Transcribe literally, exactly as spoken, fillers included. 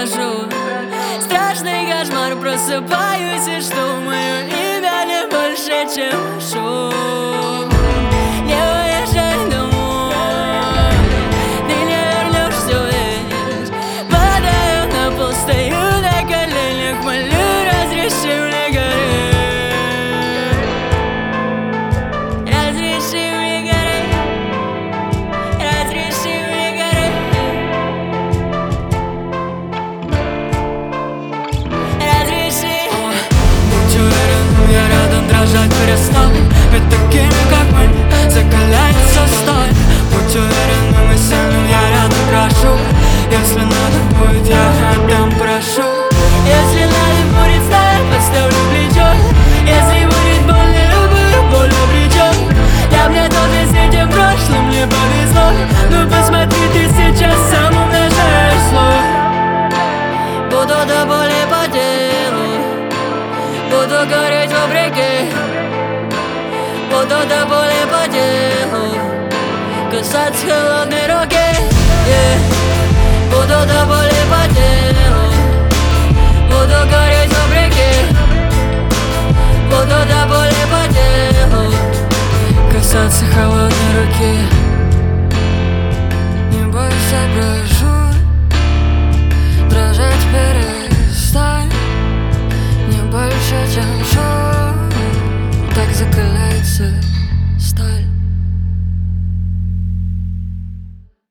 прошу. Страшный кошмар, просыпаюсь и жду. Мое имя не больше, чем шум. Не уезжай домой, ты не вернешься ведь. Падаю на пол, стою на коленях, молю, разреши мне гореть. Разреши мне гореть, разреши мне гореть. Разреши. Будь уверен, я рядом, дрожать перестань. Ведь такими, как мы, закаляется сталь. Будь уверен, мы сильны, я рядом, прошу. Если надо будет, я отдам, прошу. Если надо будет, стать, подставлю плечо. Если будет больно, любую боль обречет. Я б не тот, и с этим прошлым не повезло. Ну посмотри, ты сейчас сам умножаешь слов. Буду до боли по телу, буду гореть вопреки. Буду до боли по телу, касаться холодной руки, yeah. Буду до боли по телу, буду гореть вопреки. Буду до боли по телу, касаться холодной руки. Не бойся, прошу, дрожать перестань. Не больше, чем шум, так закаляется